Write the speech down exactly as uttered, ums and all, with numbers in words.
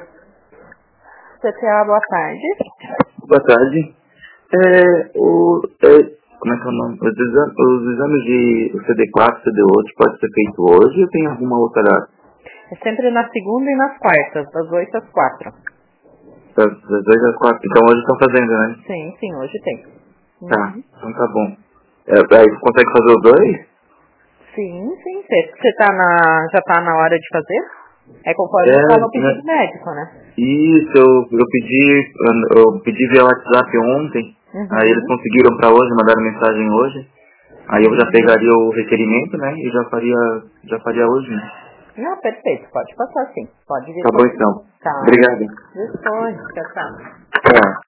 C T A, boa tarde. Boa tarde. É, o, é, como é que é o nome? Os, exa os exames de C D quatro, C D oito pode ser feito hoje ou tem alguma outra data? É sempre na segunda e nas quartas, das oito às quatro. Das, das dois às quatro. Então hoje estão fazendo, né? Sim, sim, hoje tem. Tá, Uhum. então tá bom. É, aí consegue fazer os dois? Sim, sim. Você tá na, já tá na hora de fazer? É conforme está no É, né? pedido médico, né? Isso, eu, eu pedi, eu pedi via WhatsApp ontem, aí eles Uhum. conseguiram pra hoje, mandaram mensagem hoje, aí eu já pegaria o requerimento, né, e já faria, já faria hoje, né. Não, perfeito. Pode passar sim. Pode vir Tá bom fazer. então. Tá. Obrigado. Disponha. Tchau, tchau. Tchau.